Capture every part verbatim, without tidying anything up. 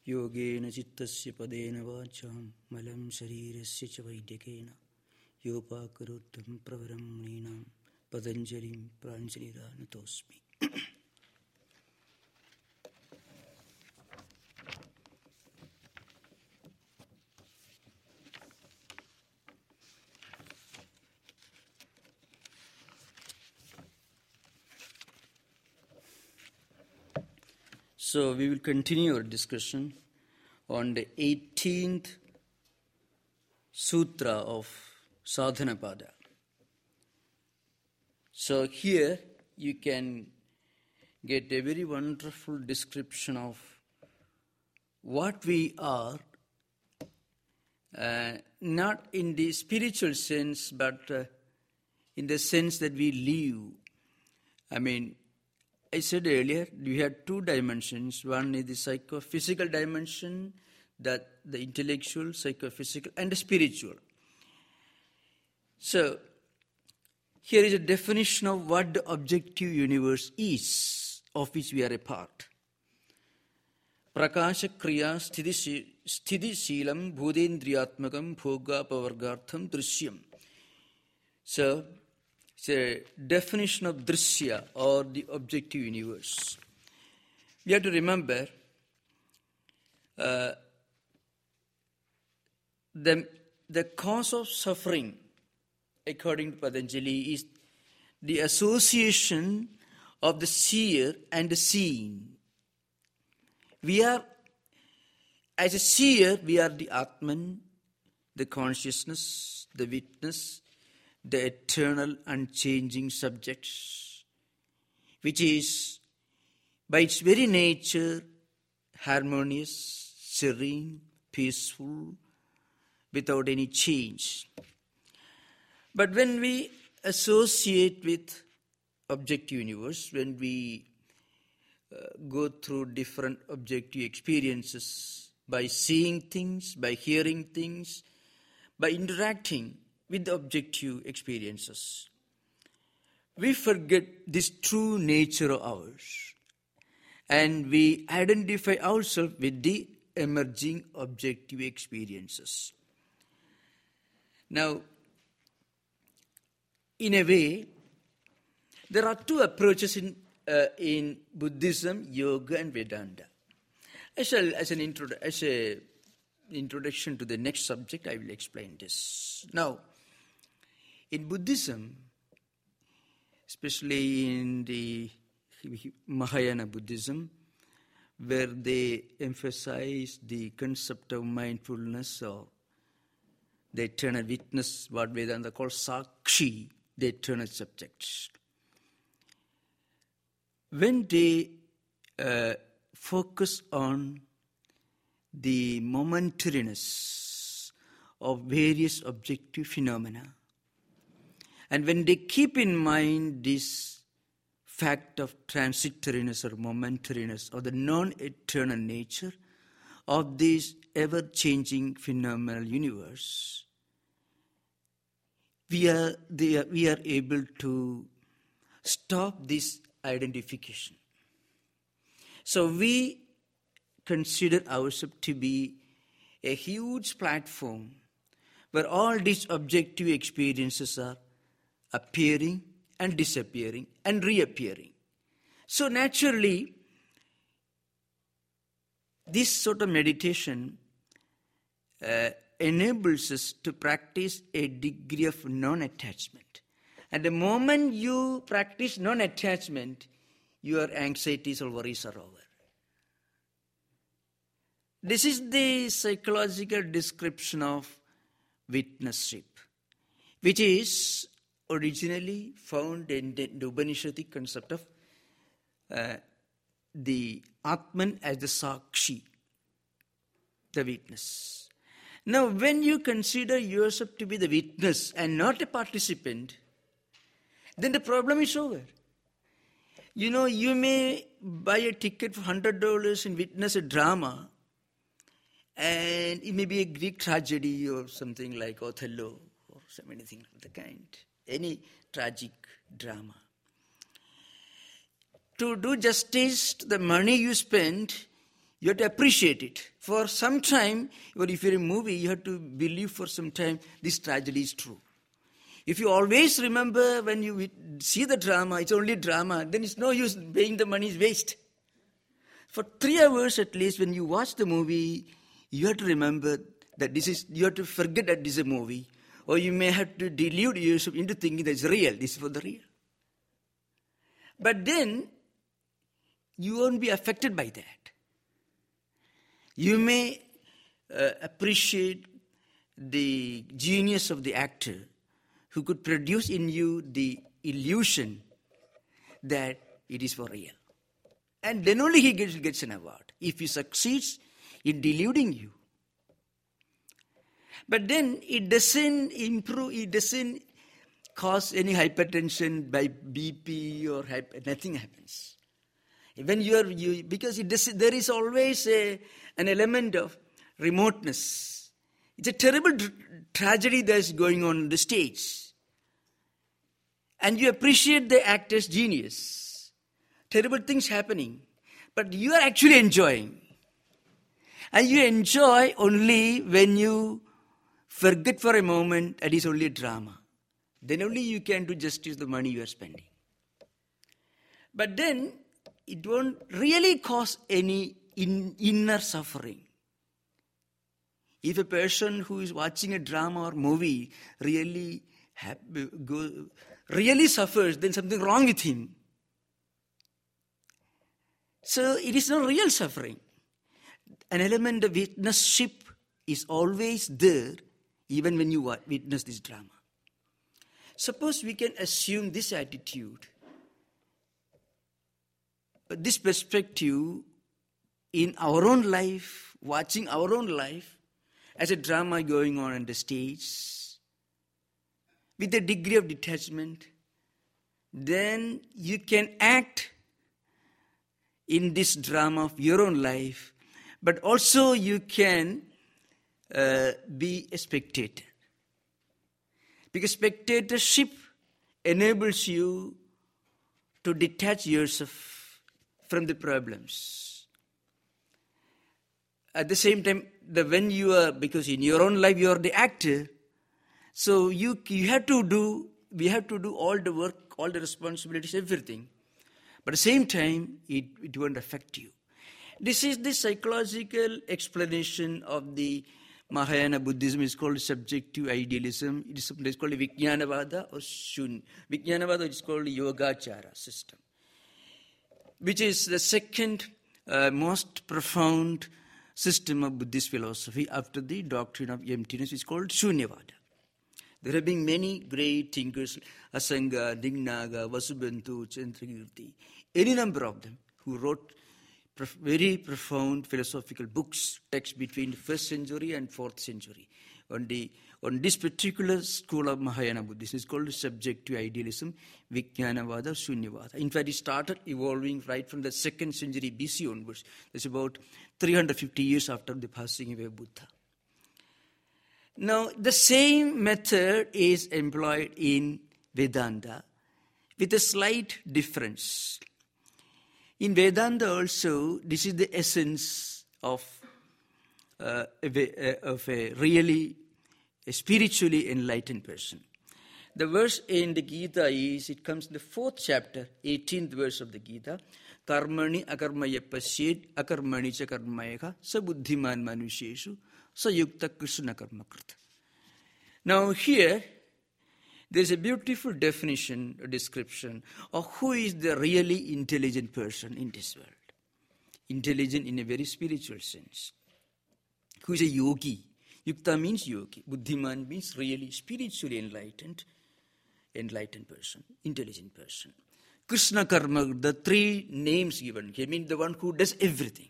Yogena chittasya padena vacham malam sharirasya cha vaidhyakena yopakaruttam pravaram muninam patanjalim pranjalira natosmi. So we will continue our discussion on the eighteenth sutra of Sadhanapada. So here you can get a very wonderful description of what we are, uh, not in the spiritual sense, but uh, in the sense that we live. I mean, I said earlier, we had two dimensions. One is the psychophysical dimension, that the intellectual, psychophysical, and the spiritual. So, here is a definition of what the objective universe is, of which we are a part. Prakasha kriya sthiti sheelam bhudendriyatmakam bhoga pavargartham drishyam. So, it's a definition of drishya, or the objective universe. We have to remember uh, the, the cause of suffering, according to Patanjali, is the association of the seer and the seen. We are, as a seer, we are the Atman, the consciousness, the witness, the eternal unchanging subject, which is by its very nature harmonious, serene, peaceful, without any change. But when we associate with objective universe, when we uh, go through different objective experiences, by seeing things, by hearing things, by interacting with the objective experiences, we forget this true nature of ours, and we identify ourselves with the emerging objective experiences. Now, in a way, there are two approaches in uh, in Buddhism, Yoga, and Vedanta. I shall, as an intro, as a introduction to the next subject, I will explain this. Now, in Buddhism, especially in the Mahayana Buddhism, where they emphasize the concept of mindfulness or the eternal witness, what Vedanta calls Sakshi, the eternal subject. When they uh, focus on the momentariness of various objective phenomena, and when they keep in mind this fact of transitoriness or momentariness, or the non-eternal nature of this ever-changing phenomenal universe, we are, they are, we are able to stop this identification. So we consider ourselves to be a huge platform where all these objective experiences are appearing and disappearing and reappearing. So naturally, this sort of meditation uh, enables us to practice a degree of non-attachment. And the moment you practice non-attachment, your anxieties or worries are over. This is the psychological description of witnessship, which is originally found in the Upanishadic concept of uh, the Atman as the Sakshi, the witness. Now, when you consider yourself to be the witness and not a participant, then the problem is over. You know, you may buy a ticket for one hundred dollars and witness a drama, and it may be a Greek tragedy or something like Othello or some anything of the kind, any tragic drama. To do justice to the money you spend, you have to appreciate it For some time, or if you're in a movie, you have to believe for some time this tragedy is true. If you always remember when you see the drama, it's only drama, then it's no use paying the money, is waste. For three hours at least, when you watch the movie, you have to remember that this is, you have to forget that this is a movie. Or you may have to delude yourself into thinking that it's real. This is for the real. But then, you won't be affected by that. You may uh, appreciate the genius of the actor who could produce in you the illusion that it is for real. And then only he gets, gets an award, if he succeeds in deluding you. But then it doesn't improve, it doesn't cause any hypertension by B P or hyper, nothing happens. When you are, you, because it does, there is always a, an element of remoteness. It's a terrible tra- tragedy that is going on on the stage. And you appreciate the actor's genius. Terrible things happening. But you are actually enjoying. And you enjoy only when you forget for a moment that it's only a drama. Then only you can do justice to the money you are spending. But then, it won't really cause any in, inner suffering. If a person who is watching a drama or movie really have, go, really suffers, then something wrong with him. So it is not real suffering. An element of witnessship is always there, even when you witness this drama. Suppose we can assume this attitude, this perspective in our own life, watching our own life as a drama going on on the stage, with a degree of detachment, then you can act in this drama of your own life, but also you can uh, be a spectator. Because spectatorship enables you to detach yourself from the problems. At the same time, the when you are, because in your own life you are the actor, so you you have to do, we have to do all the work, all the responsibilities, everything. But at the same time, it, it won't affect you. This is the psychological explanation of the Mahayana Buddhism. Is called subjective idealism. It is sometimes called Vijnanavada or Shun. Vijnanavada is called the Yogacara system, which is the second uh, most profound system of Buddhist philosophy after the doctrine of emptiness, which is called Shunyavada. There have been many great thinkers, Asanga, Dignaga, Vasubandhu, Chandrakirti, any number of them, who wrote prof- very profound philosophical books, texts between the first century and fourth century. On, the, on this particular school of Mahayana Buddhism, it's called subjective idealism, Vijnanavada, Shunyavada. In fact, it started evolving right from the second century B C onwards. That's about three hundred fifty years after the passing away of Buddha. Now, the same method is employed in Vedanta with a slight difference. In Vedanta also, this is the essence of, uh, a, of a really a spiritually enlightened person. The verse in the Gita is, it comes in the fourth chapter, eighteenth verse of the Gita, Karmani akarmaya pasyed akarmani cha karmayaka sa buddhiman manusheshu sayukta krishna karma krita. Now here, there is a beautiful definition, a description of who is the really intelligent person in this world. Intelligent in a very spiritual sense. Who is a yogi. Yukta means yogi. Buddhiman means really spiritually enlightened, enlightened person, intelligent person. Krishna karma, the three names given here, mean the one who does everything.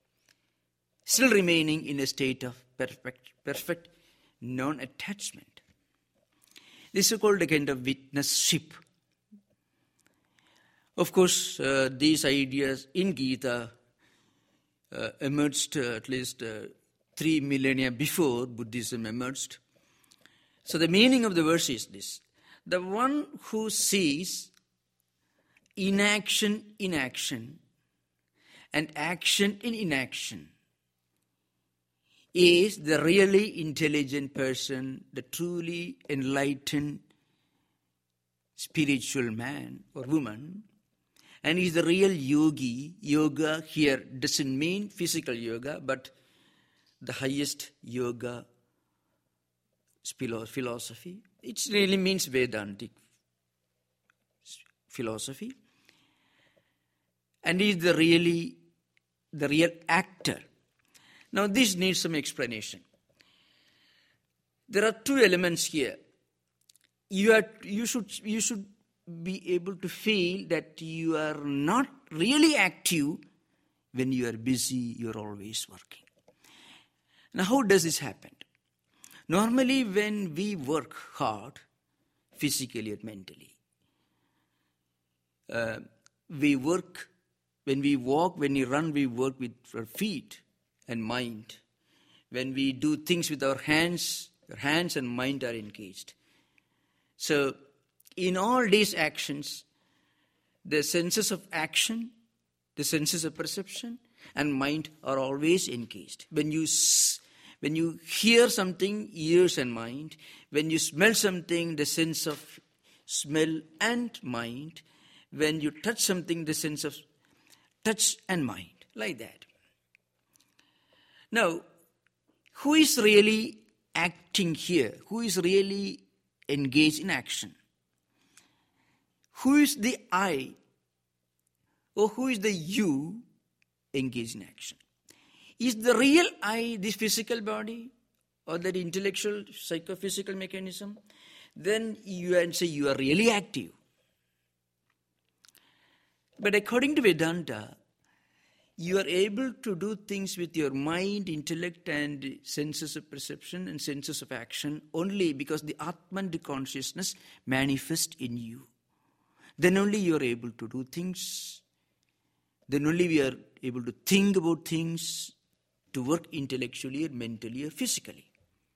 Still remaining in a state of perfect, perfect non-attachment. This is called a kind of witnessship. Of course, uh, these ideas in Gita uh, emerged uh, at least uh, three millennia before Buddhism emerged. So the meaning of the verse is this. The one who sees inaction in action and action in inaction is the really intelligent person, the truly enlightened spiritual man or woman, and is the real yogi. Yoga here doesn't mean physical yoga, but the highest yoga philosophy. It really means Vedantic philosophy. And is the really, the real actor. Now this needs some explanation. There are two elements here. You are, you should, you should be able to feel that you are not really active when you are busy, you are always working. Now how does this happen? Normally when we work hard, physically or mentally, uh, we work, when we walk, when we run, we work with our feet and mind. When we do things with our hands, our hands and mind are engaged. So, in all these actions, the senses of action, the senses of perception, and mind are always engaged. When you when you hear something, ears and mind. When you smell something, the sense of smell and mind. When you touch something, the sense of touch and mind. Like that. Now, who is really acting here? Who is really engaged in action? Who is the I or who is the you engaged in action? Is the real I this physical body or that intellectual psychophysical mechanism? Then you answer you are really active. But according to Vedanta, you are able to do things with your mind, intellect and senses of perception and senses of action only because the Atman, the consciousness, manifests in you. Then only you are able to do things. Then only we are able to think about things, to work intellectually or mentally or physically.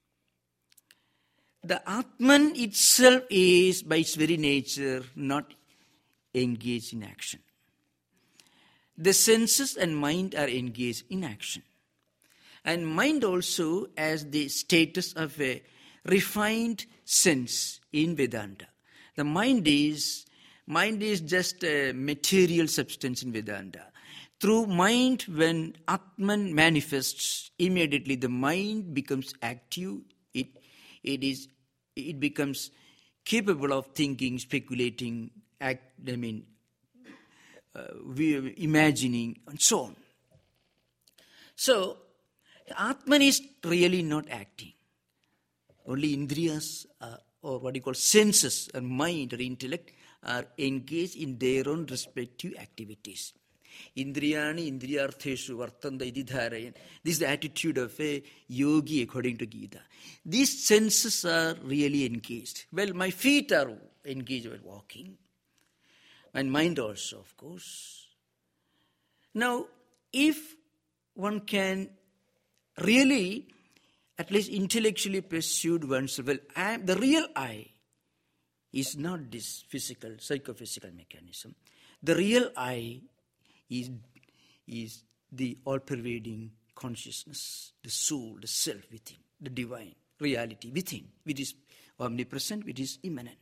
The Atman itself is, by its very nature, not engaged in action. The senses and mind are engaged in action. And mind also has the status of a refined sense in Vedanta. The mind is, mind is just a material substance in Vedanta. Through mind, when Atman manifests, immediately the mind becomes active. It, it is, it becomes capable of thinking, speculating, act, I mean, uh, we, imagining, and so on. So, Atman is really not acting. Only Indriyas, uh, or what you call senses, and mind or intellect, are engaged in their own respective activities. Indriyani indriyartheshu vartanda iti dharayan. This is the attitude of a yogi according to Gita. These senses are really engaged. Well, my feet are engaged while walking. And mind also, of course. Now, if one can really, at least intellectually pursue oneself, well, I am, the real I is not this physical, psychophysical mechanism. The real I is, is the all-pervading consciousness, the soul, the self within, the divine reality within, which is omnipresent, which is immanent.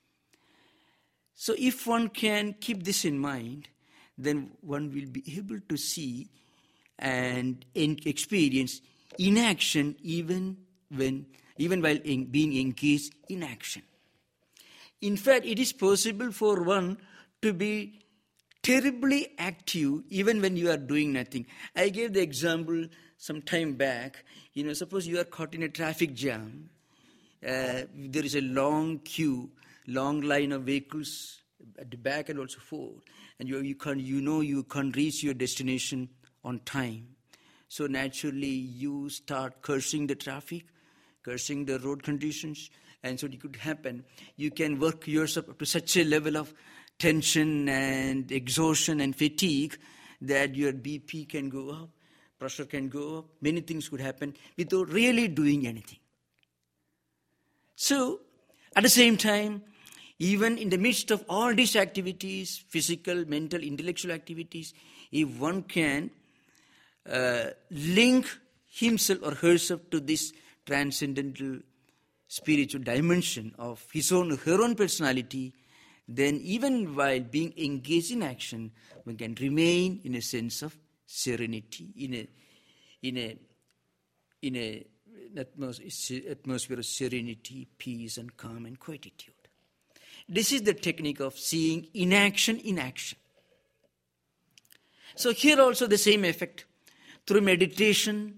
So if one can keep this in mind, then one will be able to see and experience inaction even when, even while in being engaged in action. In fact, it is possible for one to be terribly active even when you are doing nothing. I gave the example some time back. You know, suppose you are caught in a traffic jam. Uh, there is a long queue, long line of vehicles at the back and also forward, and you you can't you know you can't reach your destination on time. So naturally, you start cursing the traffic, cursing the road conditions, and so it could happen. You can work yourself up to such a level of tension and exhaustion and fatigue that your B P can go up, pressure can go up, many things could happen without really doing anything. So, at the same time, even in the midst of all these activities, physical, mental, intellectual activities, if one can uh, link himself or herself to this transcendental spiritual dimension of his own, her own personality, then even while being engaged in action, one can remain in a sense of serenity, in a in a in a atmosphere, atmosphere of serenity, peace, and calm and quietude. This is the technique of seeing inaction in action. So here also the same effect. Through meditation,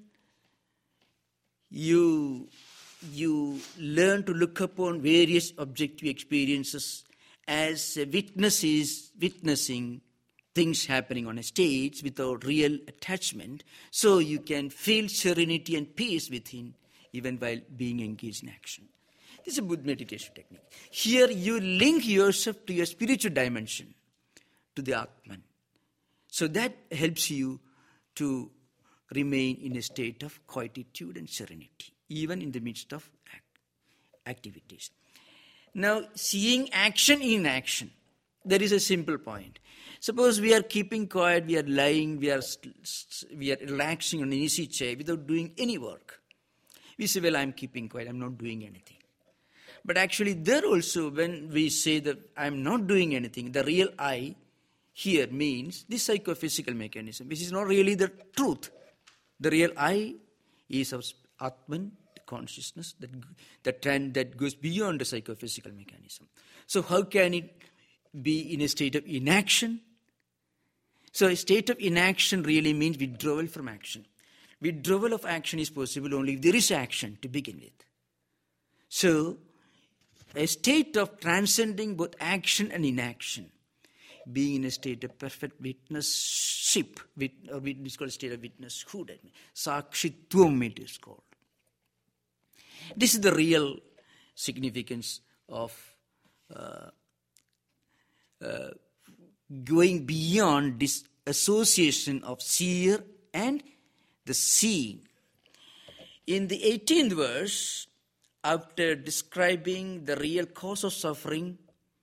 you, you learn to look upon various objective experiences as a witness is witnessing things happening on a stage without real attachment, so you can feel serenity and peace within even while being engaged in action. This is a Buddha meditation technique. Here you link yourself to your spiritual dimension, to the Atman. So that helps you to remain in a state of quietude and serenity, even in the midst of act- activities. Now, seeing action in action, there is a simple point. Suppose we are keeping quiet, we are lying, we are, we are relaxing on an easy chair without doing any work. We say, well, I'm keeping quiet, I'm not doing anything. But actually there also, when we say that I'm not doing anything, the real I here means this psychophysical mechanism, which is not really the truth. The real I is of Atman, the consciousness that, that, trend, that goes beyond the psychophysical mechanism. So how can it be in a state of inaction? So a state of inaction really means withdrawal from action. Withdrawal of action is possible only if there is action to begin with. So a state of transcending both action and inaction, being in a state of perfect witnessship, wit, or it is called a state of witnesshood. Sakshitvam it is called. This is the real significance of uh, uh, going beyond this association of seer and the seen. In the eighteenth verse, after describing the real cause of suffering,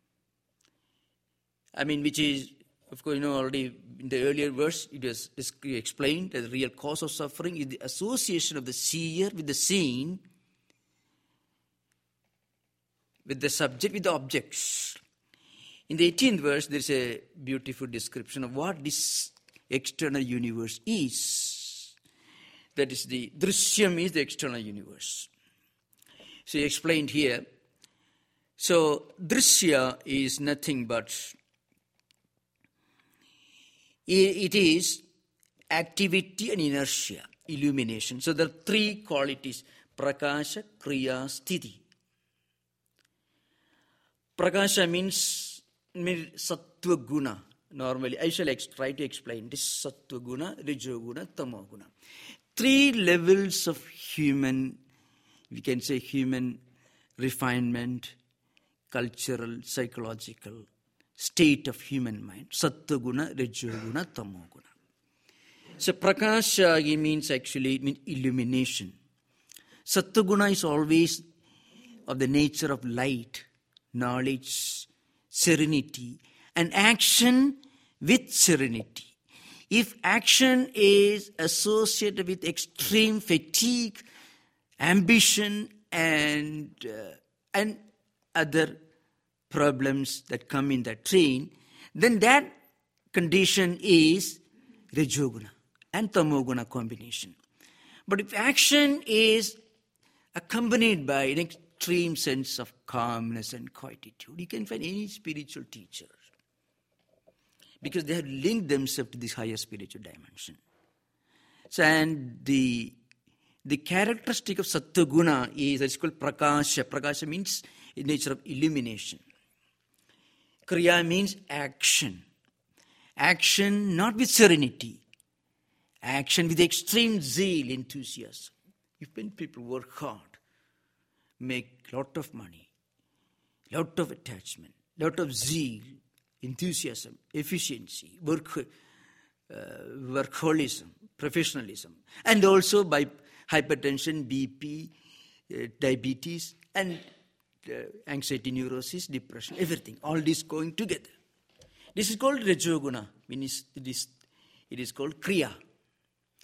I mean, which is, of course, you know, already in the earlier verse, it was explained that the real cause of suffering is the association of the seer with the seen, with the subject, with the objects. In the eighteenth verse, there is a beautiful description of what this external universe is. That is, the drishyam is the external universe. So he explained here. So drishya is nothing but, it is activity and inertia, illumination. So there are three qualities: prakasha, kriya, sthiti. Prakasha means, means sattva guna. Normally, I shall ex- try to explain this: sattva guna, rajo guna, tamo guna. Three levels of human, we can say human refinement, cultural, psychological state of human mind. Sattva guna, rajo guna, tamo guna. So prakasha means actually it means illumination. Sattva guna is always of the nature of light, knowledge, serenity, and action with serenity. If action is associated with extreme fatigue, ambition, and uh, and other problems that come in that train, then that condition is rajoguna and tamoguna combination. But if action is accompanied by an extreme sense of calmness and quietude, you can find any spiritual teacher, because they have linked themselves to this higher spiritual dimension. So, and the the characteristic of sattva guna is that's called prakasha. Prakasha means the nature of illumination. Kriya means action. Action not with serenity. Action with extreme zeal, enthusiasm. If when people work hard, make lot of money, lot of attachment, lot of zeal, enthusiasm, efficiency, work, uh, workaholism, professionalism, and also by hypertension, B P, uh, diabetes, and uh, anxiety, neurosis, depression, everything, all this going together. This is called rajoguna, means it is, it is called kriya.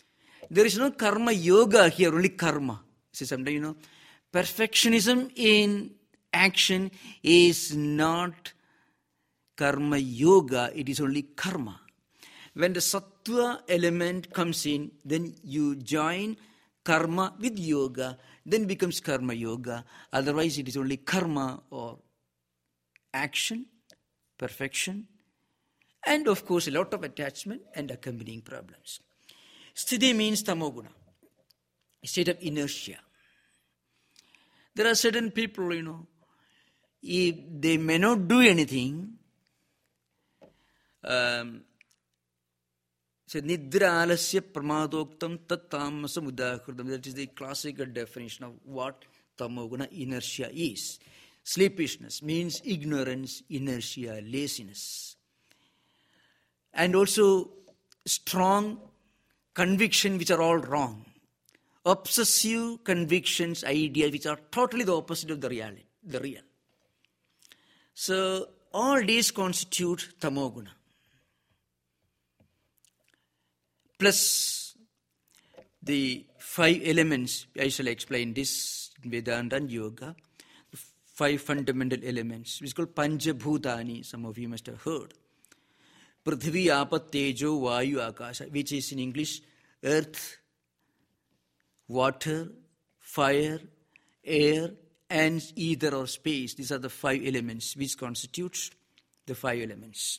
There is no karma yoga here, only karma. See, sometimes, you know, perfectionism in action is not karma yoga, it is only karma. When the sattva element comes in, then you join karma with yoga, then becomes karma yoga. Otherwise, it is only karma or action, perfection, and of course, a lot of attachment and accompanying problems. Sthiti means tamoguna, a state of inertia. There are certain people, you know, if they may not do anything, um, so nidra alasya pramadoktam tat tamasam udakritam. That is the classical definition of what tamoguna inertia is. Sleepishness means ignorance, inertia, laziness. And also strong conviction which are all wrong. Obsessive convictions, ideas which are totally the opposite of the reality, the real. So all these constitute tamoguna. Plus the five elements, I shall explain this in Vedanta and Yoga, the five fundamental elements, which is called Panchabhutani, some of you must have heard. Prithvi, Apat, Tejo, Vayu, Akasha, which is in English earth, water, fire, air, and ether or space. These are the five elements which constitute the five elements,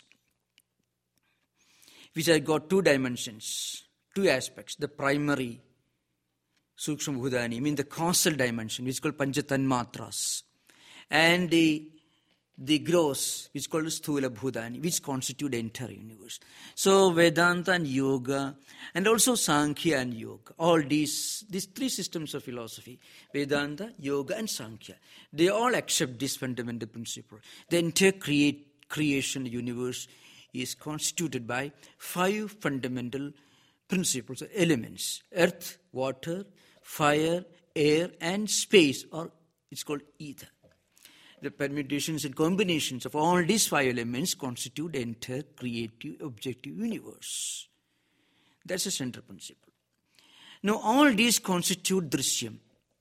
which have got two dimensions, two aspects. The primary, Sukshma Bhutani, means the causal dimension, which is called Panchatanmatras, and the the gross, which is called Sthula Bhutani, which constitute the entire universe. So Vedanta and Yoga, and also Sankhya and Yoga, all these, these three systems of philosophy, Vedanta, Yoga and Sankhya, they all accept this fundamental principle. The entire create, creation universe is constituted by five fundamental principles, or elements: earth, water, fire, air, and space, or it's called ether. The permutations and combinations of all these five elements constitute the entire creative, objective universe. That's a central principle. Now, all these constitute drishyam.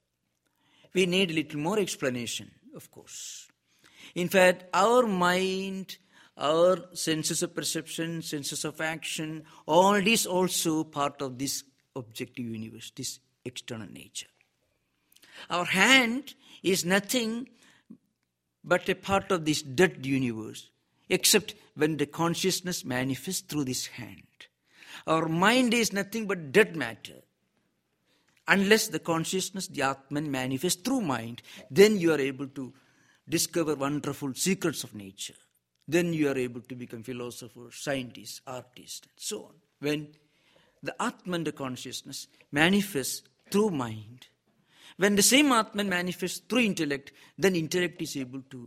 We need a little more explanation, of course. In fact, our mind, our senses of perception, senses of action, all these also part of this objective universe, this external nature. Our hand is nothing but a part of this dead universe, except when the consciousness manifests through this hand. Our mind is nothing but dead matter. Unless the consciousness, the Atman, manifests through mind, then you are able to discover wonderful secrets of nature. Then you are able to become philosopher, scientist, artist, and so on. When the Atman, the consciousness, manifests through mind, when the same Atman manifests through intellect, then intellect is able to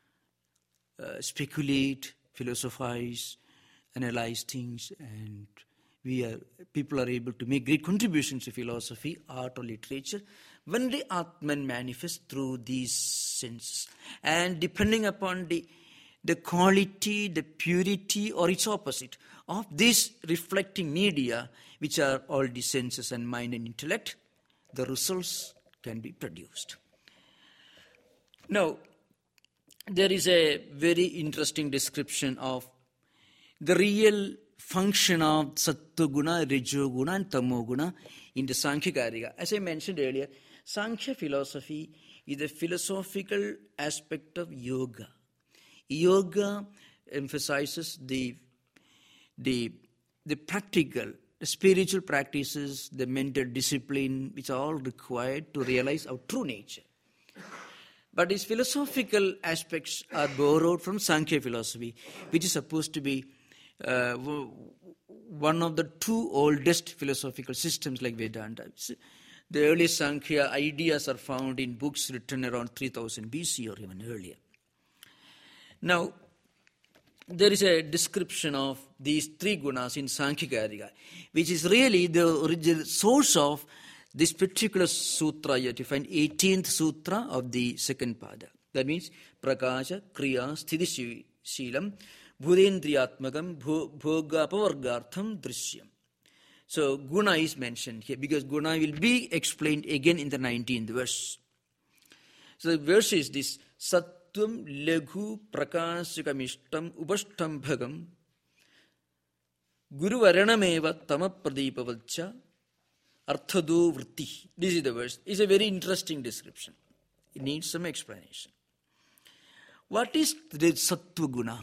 uh, speculate, philosophize, analyze things, and we are people are able to make great contributions to philosophy, art, or literature when the Atman manifests through these senses. And depending upon the the quality, the purity, or its opposite of this reflecting media, which are all the senses and mind and intellect, the results can be produced. Now, there is a very interesting description of the real function of Sattva-guna, Rajo-guna, and Tamo-guna in the Sankhya Karika. As I mentioned earlier, Sankhya philosophy is the philosophical aspect of yoga. Yoga emphasizes the, the, the practical, the spiritual practices, the mental discipline, which are all required to realize our true nature. But these philosophical aspects are borrowed from Sankhya philosophy, which is supposed to be uh, one of the two oldest philosophical systems like Vedanta. The earliest Sankhya ideas are found in books written around three thousand B C or even earlier. Now, there is a description of these three gunas in Sankhya Karika, which is really the original source of this particular sutra. You have to find eighteenth sutra of the second pada. That means prakasha, kriya, sthiti shilam, bhudendriyatmakam, bhoga apavargartham drishyam. So guna is mentioned here because guna will be explained again in the nineteenth verse. So the verse is this: Sattvam laghu prakashikamishtam upashtambhagam guru varanameva tamapradeepavalcha arthado vritti. This is the verse. It's a very interesting description. It needs some explanation. What is the sattva guna?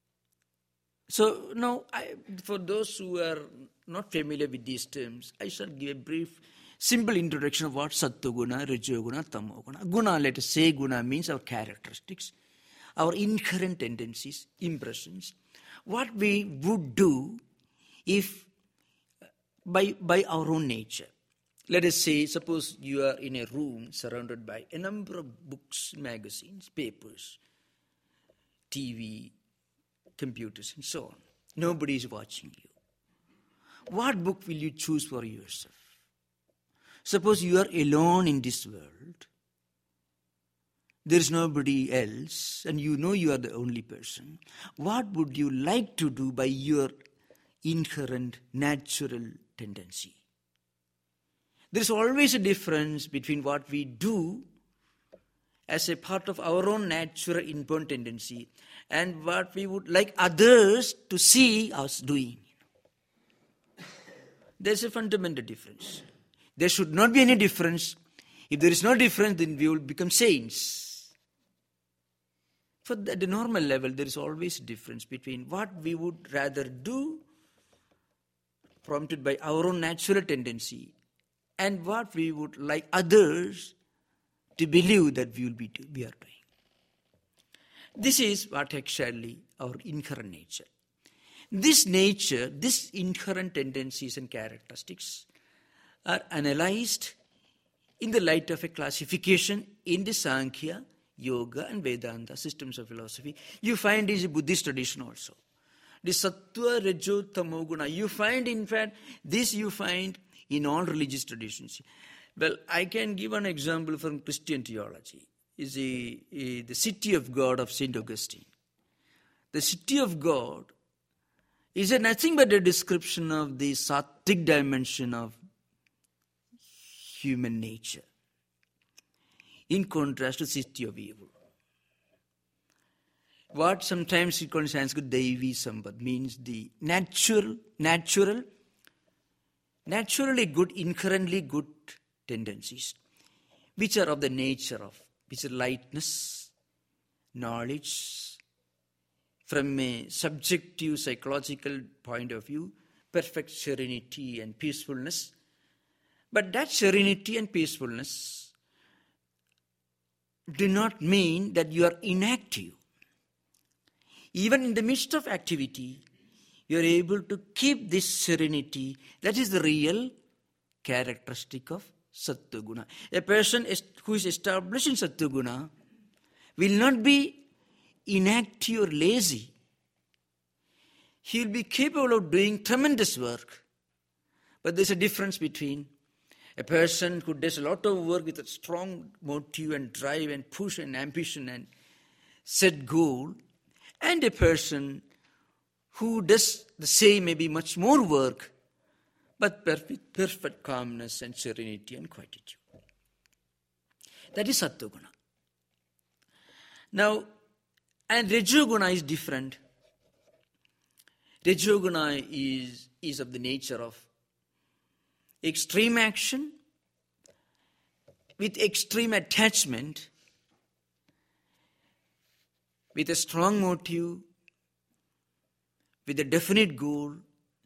So now, I, for those who are not familiar with these terms, I shall give a brief, simple introduction of what sattva guna, rajo guna, tamo guna. Guna, let us say guna means our characteristics, our inherent tendencies, impressions, what we would do if by, by our own nature. Let us say, suppose you are in a room surrounded by a number of books, magazines, papers, T V, computers and so on. Nobody is watching you. What book will you choose for yourself? Suppose you are alone in this world. There is nobody else and you know you are the only person. What would you like to do by your inherent natural tendency? There is always a difference between what we do as a part of our own natural inborn tendency and what we would like others to see us doing. There's a fundamental difference. There should not be any difference. If there is no difference, then we will become saints. For at the normal level, there is always a difference between what we would rather do, prompted by our own natural tendency, and what we would like others to believe that we will be do, we are doing. This is what actually our inherent nature. This nature, this inherent tendencies and characteristics are analyzed in the light of a classification in the Sankhya, Yoga and Vedanta systems of philosophy. You find this in Buddhist tradition also. The Sattva, Rajo, Tamo Guna. You find, in fact, this you find in all religious traditions. Well, I can give an example from Christian theology. Is the, uh, the city of God of Saint Augustine. The city of God is a nothing but a description of the sattvic dimension of human nature, in contrast to city of evil. What sometimes we call in Sanskrit Daivi Sambad means the natural, natural, naturally good, inherently good tendencies, which are of the nature of, which are lightness, knowledge, from a subjective psychological point of view, perfect serenity and peacefulness. But that serenity and peacefulness do not mean that you are inactive. Even in the midst of activity, you are able to keep this serenity. That is the real characteristic of Sattva Guna. A person who is established in Sattva Guna will not be inactive or lazy. He will be capable of doing tremendous work. But there's a difference between a person who does a lot of work with a strong motive and drive and push and ambition and set goal, and a person who does the same, maybe much more work, but perfect, perfect calmness and serenity and quietude. That is Sattva Guna. Now, and Rajo Guna is different. Rajo Guna is, is of the nature of extreme action with extreme attachment, with a strong motive, with a definite goal.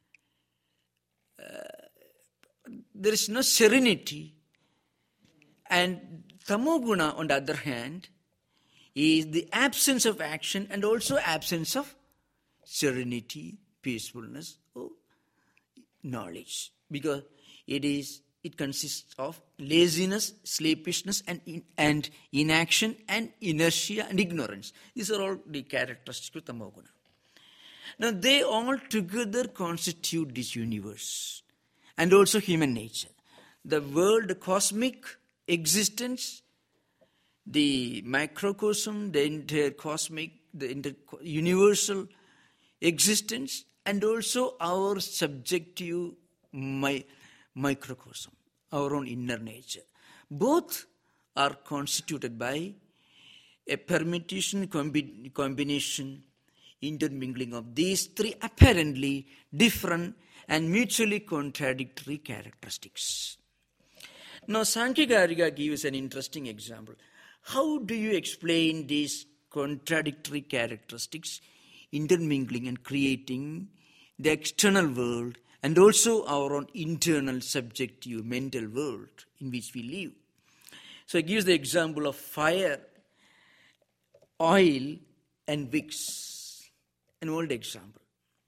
Uh, there is no serenity. And Tamoguna, on the other hand, is the absence of action and also absence of serenity, peacefulness, or knowledge. Because it is it consists of laziness, slapishness, and in, and inaction, and inertia, and ignorance. These are all the characteristics of Tamoguna. Now, they all together constitute this universe and also human nature. The world, the cosmic existence, the microcosm, the intercosmic, the inter- universal existence, and also our subjective my microcosm, our own inner nature. Both are constituted by a permutation, combi- combination, intermingling of these three apparently different and mutually contradictory characteristics. Now, Sankhya-Karika gives an interesting example. How do you explain these contradictory characteristics intermingling and creating the external world and also our own internal subjective mental world in which we live? So it gives the example of fire, oil and wicks, an old example.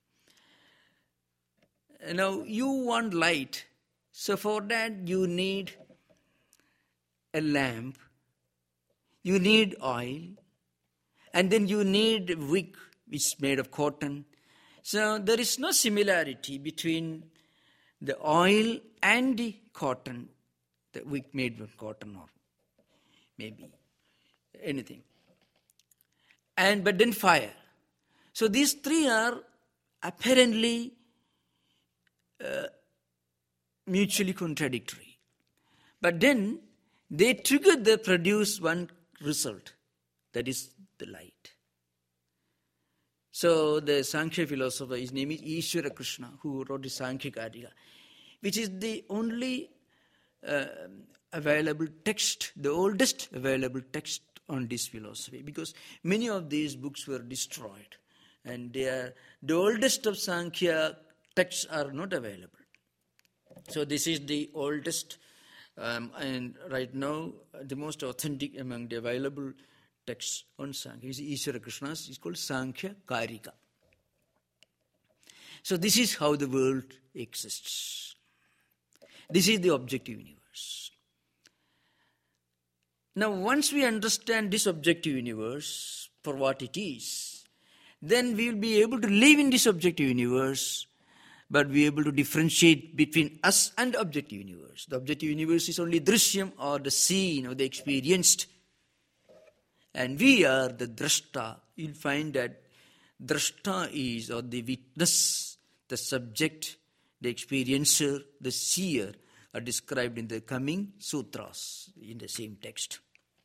Now you want light, so for that you need a lamp, you need oil, and then you need wick which is made of cotton. So there is no similarity between the oil and the cotton, the wick made of cotton or maybe anything. And but then fire. So these three are apparently uh, mutually contradictory. But then they together produce one result, that is the light. So the Sankhya philosopher, his name is Ishvara Krishna, who wrote the Sankhya-Karika, which is the only uh, available text, the oldest available text on this philosophy, because many of these books were destroyed and they are, the oldest of Sankhya texts are not available. So this is the oldest um, and right now the most authentic among the available texts on Sankhya. It's Ishvara Krishna's, it's called Sankhya-Karika. So this is how the world exists. This is the objective universe. Now once we understand this objective universe for what it is, then we will be able to live in this objective universe, but we are able to differentiate between us and the objective universe. The objective universe is only drishyam, or the seen or the experienced. And we are the drashta. You'll find that drashta is, or the witness, the subject, the experiencer, the seer are described in the coming sutras in the same text.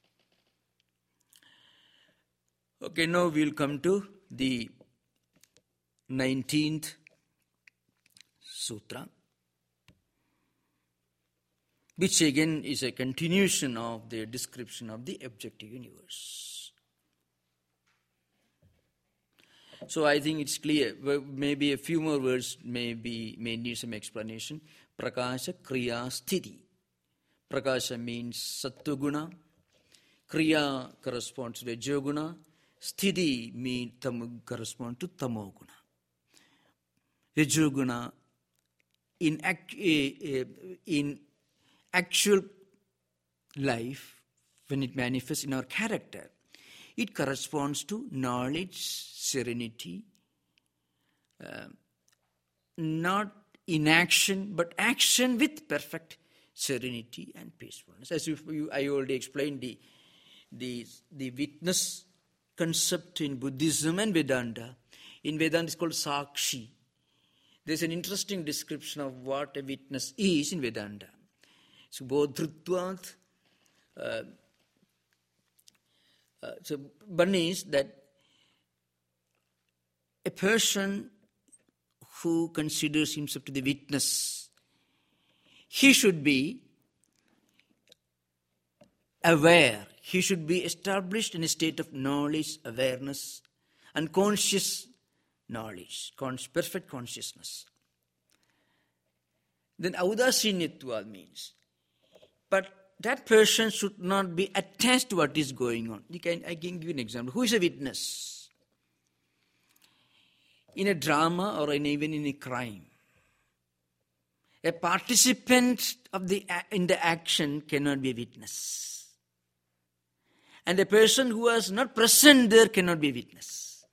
Okay, now we'll come to the nineteenth sutra, which again is a continuation of the description of the objective universe. So I think it's clear. Maybe a few more words may, be, may need some explanation. Prakasha, Kriya, Sthiti. Prakasha means Sattva-guna. Kriya corresponds to the Rajoguna. Sthiti means tam, corresponds to Tamo-guna. Rajoguna in, act, in actual life, when it manifests in our character, it corresponds to knowledge, serenity, uh, not inaction, but action with perfect serenity and peacefulness. As if you, I already explained the, the, the witness concept in Buddhism and Vedanta. In Vedanta it's called Sakshi. There's an interesting description of what a witness is in Vedanta. So bodhrutvat, uh, uh, so one is that a person who considers himself to be the witness, he should be aware, he should be established in a state of knowledge, awareness, and conscious knowledge, perfect consciousness. Then audasinyatva means, but that person should not be attached to what is going on. You can, I can give you an example. Who is a witness? In a drama or in, even in a crime, a participant of the in the action cannot be a witness. And a person who was not present there cannot be a witness.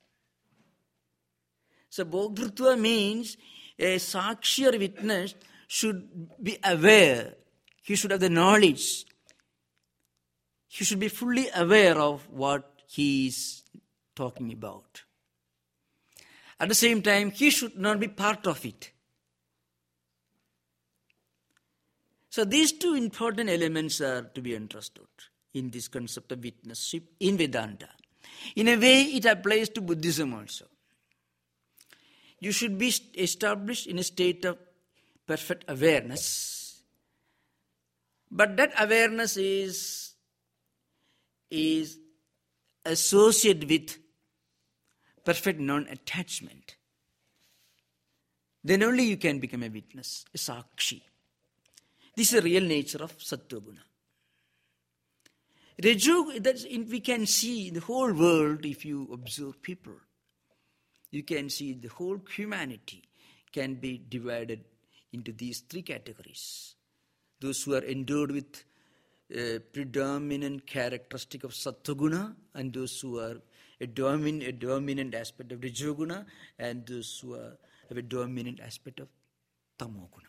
So bodhrutva means a sakshi or witness should be aware. He should have the knowledge. He should be fully aware of what he is talking about. At the same time, he should not be part of it. So these two important elements are to be understood in this concept of witnessship in Vedanta. In a way, it applies to Buddhism also. You should be established in a state of perfect awareness, but that awareness is, is associated with perfect non-attachment. Then only you can become a witness, a sakshi. This is the real nature of Sattva-guna. Raju, that's in, we can see in the whole world, if you observe people, you can see the whole humanity can be divided into these three categories. Those who are endowed with a predominant characteristic of Sattva-guna, and those who are a, domin, a dominant aspect of Rajoguna, and those who are, have a dominant aspect of Tamoguna.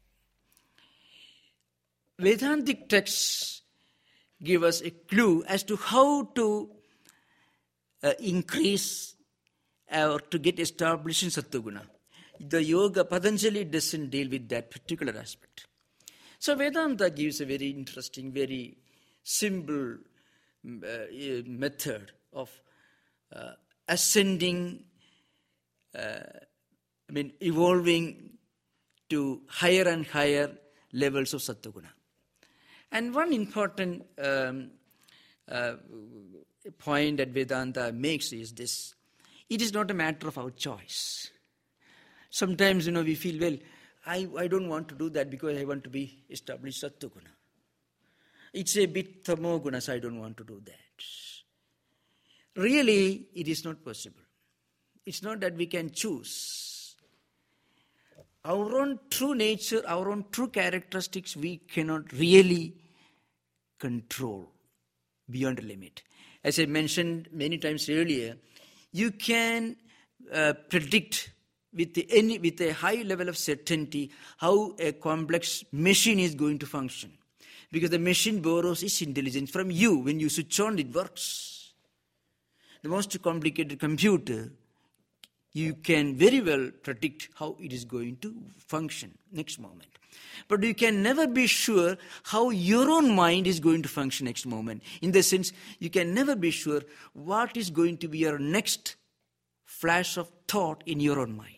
Vedantic texts give us a clue as to how to uh, increase or to get established in Sattva-guna. The yoga, Patanjali doesn't deal with that particular aspect. So Vedanta gives a very interesting, very simple uh, method of uh, ascending, uh, I mean evolving to higher and higher levels of Sattva-guna. And one important um, uh, point that Vedanta makes is this: it is not a matter of our choice. Sometimes, you know, we feel, well, I, I don't want to do that because I want to be established Sattva-guna. It's a bit Tamoguna, so I don't want to do that. Really, it is not possible. It's not that we can choose. Our own true nature, our own true characteristics, we cannot really control beyond a limit. As I mentioned many times earlier, you can uh, predict with, the, any, with a high level of certainty how a complex machine is going to function. Because the machine borrows its intelligence from you. When you switch on, it works. The most complicated computer, you can very well predict how it is going to function next moment. But you can never be sure how your own mind is going to function next moment. In the sense, you can never be sure what is going to be your next flash of thought in your own mind.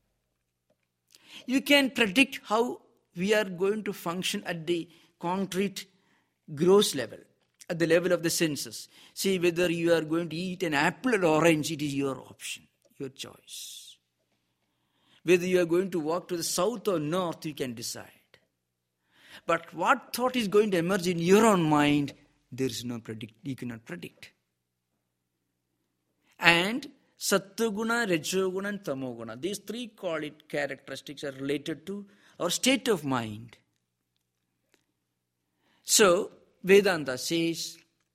You can predict how we are going to function at the concrete gross level, at the level of the senses. See, whether you are going to eat an apple or orange, it is your option, your choice. Whether you are going to walk to the south or north, you can decide. But what thought is going to emerge in your own mind, there is no predict, you cannot predict. And Sattva-guna, Rajoguna and Tamoguna, these three call it characteristics are related to our state of mind. So, Vedanta says,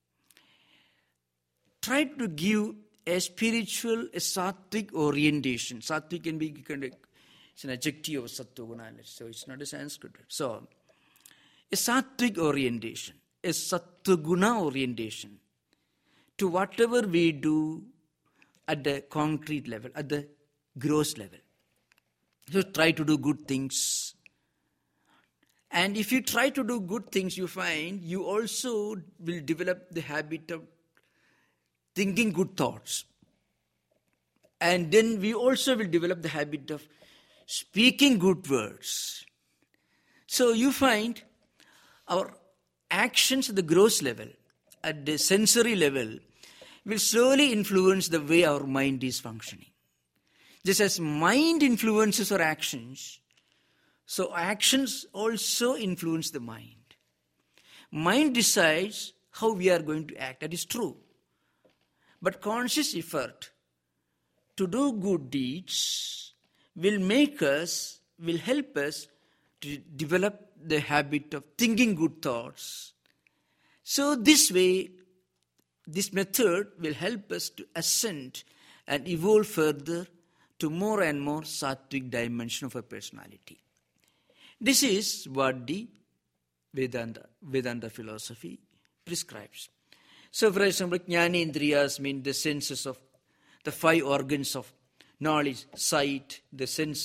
try to give a spiritual, a sattvic orientation. Sattvic can be, it's an adjective of Sattva-guna, so it's not a Sanskrit. So, a sattvic orientation, a Sattva-guna orientation to whatever we do at the concrete level, at the gross level. So try to do good things. And if you try to do good things, you find you also will develop the habit of thinking good thoughts. And then we also will develop the habit of speaking good words. So you find our actions at the gross level, at the sensory level, will slowly influence the way our mind is functioning. Just as mind influences our actions, so actions also influence the mind. Mind decides how we are going to act. That is true. But conscious effort to do good deeds will make us, will help us to develop the habit of thinking good thoughts. So this way, this method will help us to ascend and evolve further to more and more sattvic dimension of our personality. This is what the Vedanta, Vedanta philosophy prescribes. So, for example, Jnanendriyas mean the senses of the five organs of knowledge, sight, the sense of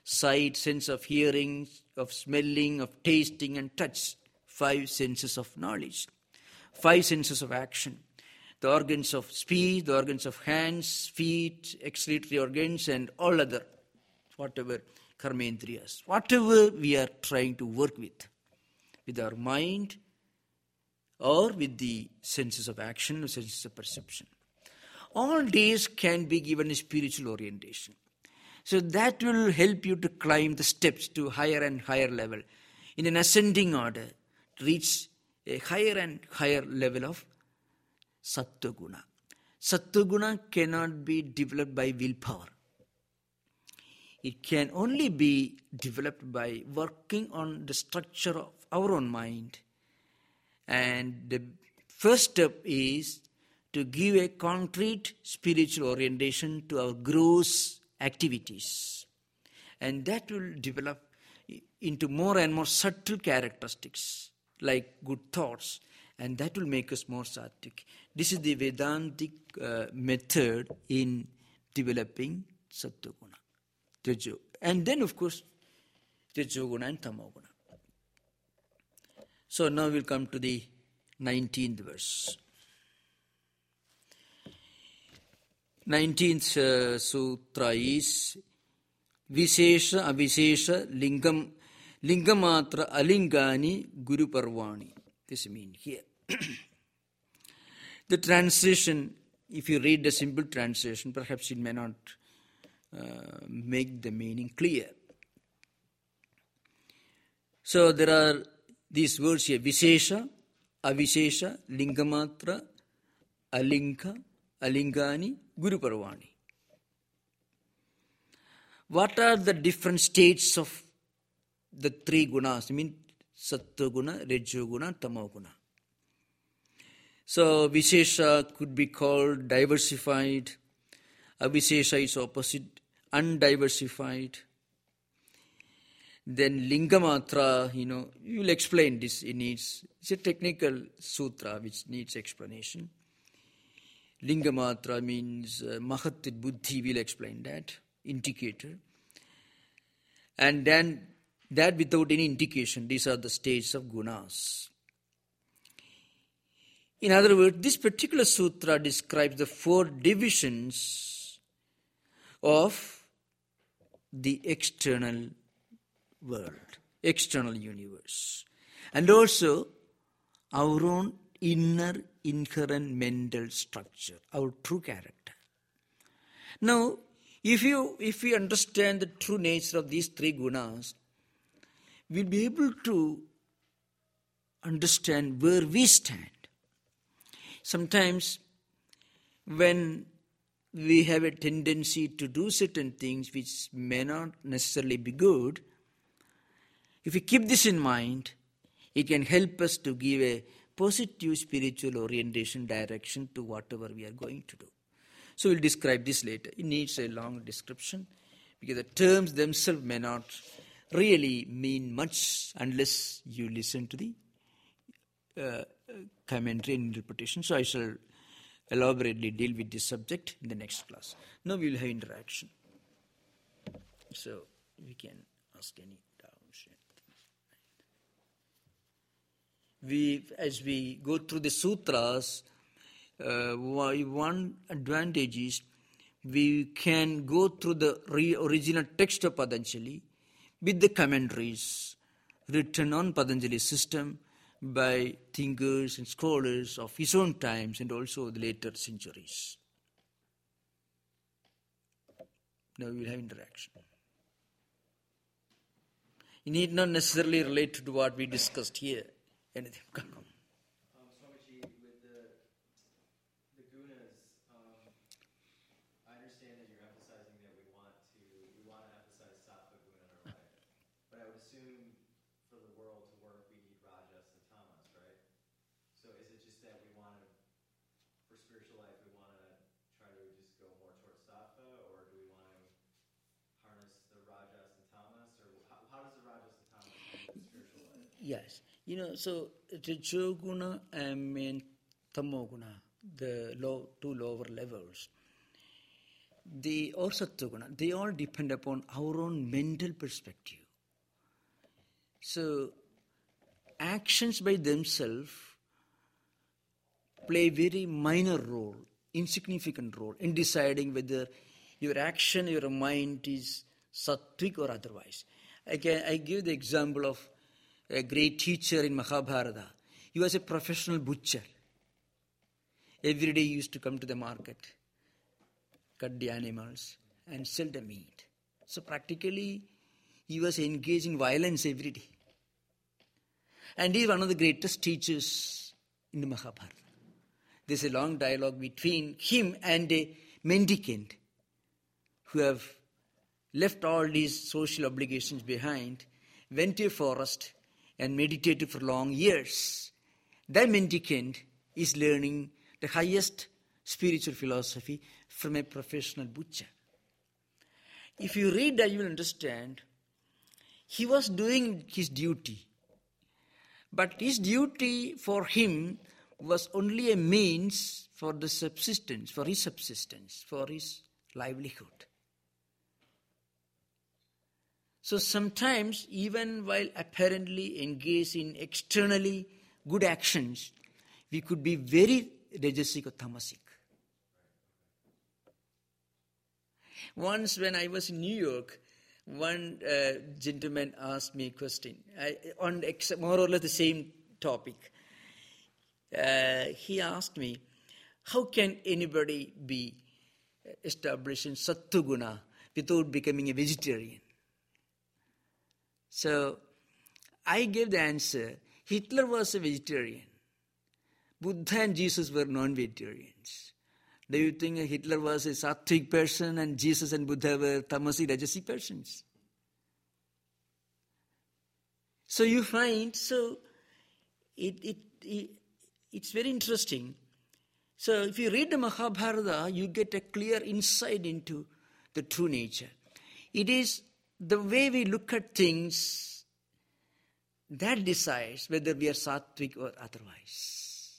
sight, sense of hearing, of smelling, of tasting and touch. Five senses of knowledge. Five senses of action. The organs of speech, the organs of hands, feet, excretory organs, and all other, whatever, karmendriyas. Whatever we are trying to work with, with our mind or with the senses of action or senses of perception. All these can be given a spiritual orientation. So that will help you to climb the steps to higher and higher level in an ascending order, to reach a higher and higher level of Sattva Guna. Sattva Guna cannot be developed by willpower. It can only be developed by working on the structure of our own mind. And the first step is to give a concrete spiritual orientation to our gross activities. And that will develop into more and more subtle characteristics, like good thoughts, and that will make us more sattvic. This is the Vedantic uh, method in developing Sattva Guna. Tejo. And then, of course, Tejo Guna and Tamo Guna. So now we'll come to the nineteenth verse. nineteenth uh, sutra is Vishesha Avishesha Lingam Lingamatra Alingani Guru Parvani. This means here. The translation, if you read the simple translation, perhaps it may not uh, make the meaning clear. So there are these words here: Vishesha, Avishesha, Lingamatra, Alinga, Alingani, Guru Parvani. What are the different states of the three gunas? I mean, Sattva Guna, Rajo Guna, Tamo Guna. So, Vishesha could be called diversified. Avishesha is opposite, undiversified. Then Lingamatra, you know, you will explain this. It needs, it's a technical sutra which needs explanation. Lingamatra means uh, Mahat Buddhi, will explain that, indicator. And then that without any indication, these are the stages of gunas. In other words, this particular sutra describes the four divisions of the external world, external universe, and also our own inner inherent mental structure, our true character. Now, if you if we understand the true nature of these three gunas, we'll be able to understand where we stand. Sometimes when we have a tendency to do certain things which may not necessarily be good, if we keep this in mind, it can help us to give a positive spiritual orientation, direction to whatever we are going to do. So we'll describe this later. It needs a long description because the terms themselves may not really mean much unless you listen to the uh, commentary and interpretation. So I shall elaborately deal with this subject in the next class. Now we will have interaction. So we can ask any doubts. We, as we go through the sutras, uh, one advantage is we can go through the re- original text of Patanjali with the commentaries written on Patanjali's system by thinkers and scholars of his own times and also the later centuries. Now we will have interaction. It need not necessarily relate to what we discussed here. Anything? Come on. Um, Swamiji, with the, the gunas, um, I understand that you're emphasizing that we want to we want to emphasize sattva guna in our life, but I would assume for the world to work we need rajas and tamas, right? So is it just that we want to, for spiritual life, we want to try to just go more towards sattva, or do we want to harness the rajas and tamas, or how, how does the rajas and tamas come with spiritual life? Yes. You know, so Rajo Guna and Tamo Guna, the low, two lower levels, the or Sattva-guna, they all depend upon our own mental perspective. So, actions by themselves play a very minor role, insignificant role in deciding whether your action, your mind is sattvic or otherwise. I, can, I give the example of a great teacher in Mahabharata. He was a professional butcher. Every day he used to come to the market, cut the animals and sell the meat. So practically he was engaged in violence every day. And he is one of the greatest teachers in the Mahabharata. There's a long dialogue between him and a mendicant who have left all these social obligations behind, went to a forest and meditated for long years. That mendicant is learning the highest spiritual philosophy from a professional butcher. If you read that, you will understand he was doing his duty. But his duty for him was only a means for the subsistence, for his subsistence, for his livelihood. So sometimes, even while apparently engaged in externally good actions, we could be very rajasic or tamasic. Once when I was in New York, one uh, gentleman asked me a question I, on ex- more or less the same topic. Uh, he asked me, how can anybody be established in Sattva-guna without becoming a vegetarian? So I gave the answer. Hitler was a vegetarian. Buddha and Jesus were non-vegetarians. Do you think Hitler was a sattvic person and Jesus and Buddha were tamasic, rajasic persons? So you find, so it, it, it it's very interesting. So if you read the Mahabharata, you get a clear insight into the true nature. It is the way we look at things that decides whether we are sattvic or otherwise.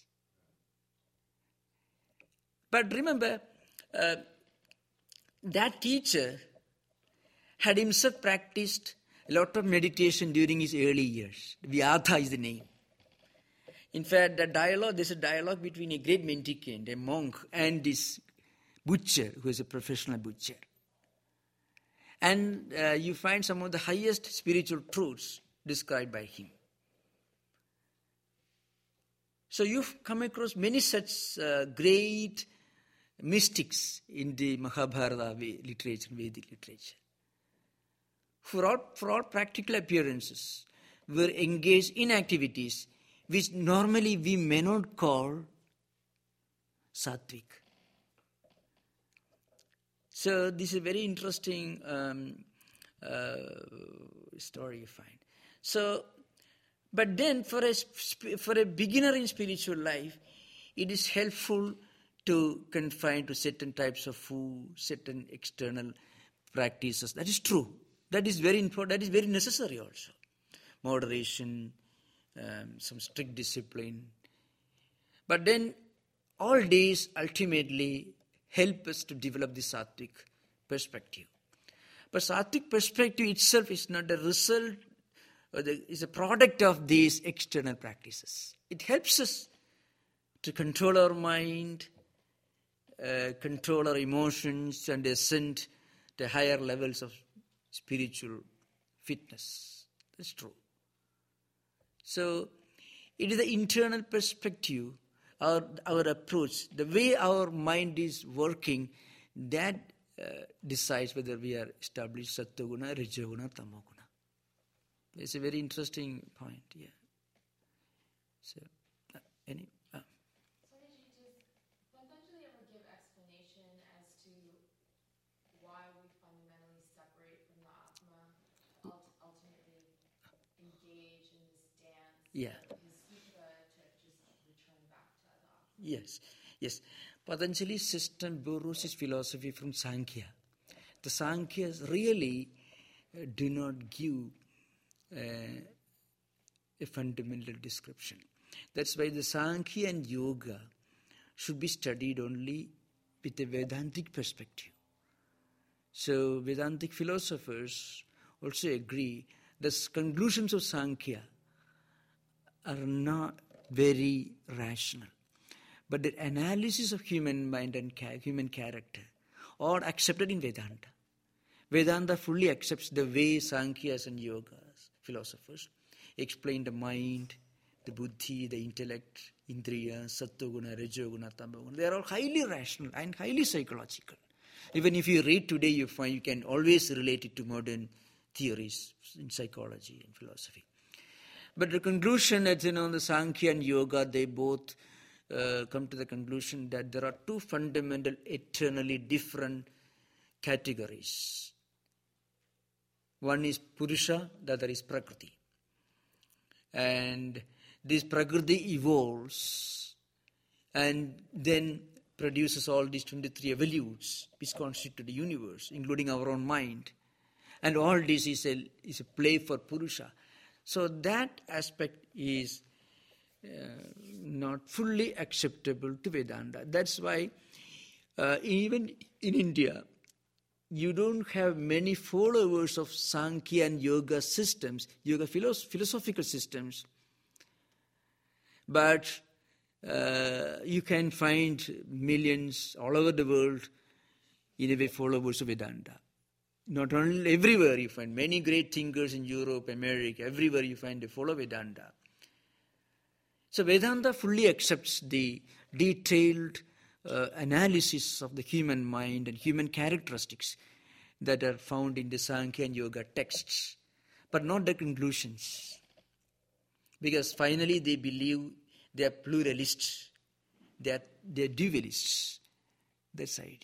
But remember, uh, that teacher had himself practiced a lot of meditation during his early years. Vyadha is the name. In fact, the dialogue, there's a dialogue between a great mendicant, a monk, and this butcher, who is a professional butcher. And uh, you find some of the highest spiritual truths described by him. So you've come across many such uh, great mystics in the Mahabharata literature, Vedic literature. For all, for all practical appearances, were engaged in activities which normally we may not call sattvic. So this is a very interesting um, uh, story you find. So, but then for a, for a beginner in spiritual life, it is helpful to confine to certain types of food, certain external practices. That is true. That is very important. That is very necessary also. Moderation, um, some strict discipline. But then all these ultimately help us to develop the sattvic perspective. But sattvic perspective itself is not a result, or the, is a product of these external practices. It helps us to control our mind, uh, control our emotions, and ascend to higher levels of spiritual fitness. That's true. So, it is the internal perspective, our, our approach, the way our mind is working, that uh, decides whether we are established Sattva-guna, Raja-guna, Tamo-guna. It's a very interesting point, yeah. So, uh, any... Uh. Swamiji, does Patanjali ever give explanation as to why we fundamentally separate from the Atma, ult- ultimately engage in this dance? Yeah. His sutta to just return back to the Atma? Yes, yes. Patanjali's system borrows his philosophy from Sankhya. The Sankhyas really uh, do not give uh, a fundamental description. That's why the Sankhya and Yoga should be studied only with a Vedantic perspective. So Vedantic philosophers also agree the conclusions of Sankhya are not very rational. But the analysis of human mind and ca- human character are accepted in Vedanta. Vedanta fully accepts the way Sankhyas and Yogas, philosophers, explain the mind, the buddhi, the intellect, indriya, sattva-guna, rajo-guna, tamo-guna. They are all highly rational and highly psychological. Even if you read today, you find you can always relate it to modern theories in psychology and philosophy. But the conclusion that, you know, the Sankhya and Yoga, they both uh, come to the conclusion that there are two fundamental, eternally different categories. One is Purusha, the other is Prakriti. And this Prakriti evolves and then produces all these twenty-three evolutes which constitute the universe, including our own mind. And all this is a, is a play for Purusha. So that aspect is uh, not fully acceptable to Vedanta. That's why uh, even in India, you don't have many followers of Sankhya and Yoga systems, Yoga philosoph- philosophical systems. But uh, you can find millions all over the world in a way followers of Vedanta. Not only everywhere you find many great thinkers in Europe, America, everywhere you find they follow Vedanta. So Vedanta fully accepts the detailed uh, analysis of the human mind and human characteristics that are found in the Sankhya and Yoga texts, but not the conclusions. Because finally they believe they are pluralists, they are, they are dualists. That's the idea.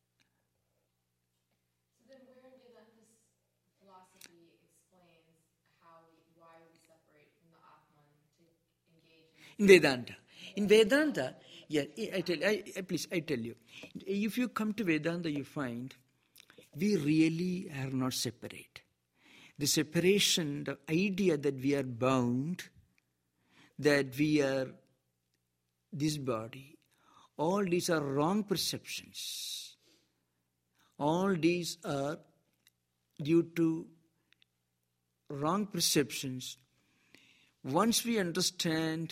In Vedanta. In Vedanta, yeah, I tell, I, I, please, I tell you, if you come to Vedanta, you find we really are not separate. The separation, the idea that we are bound, that we are this body, all these are wrong perceptions. All these are due to wrong perceptions. Once we understand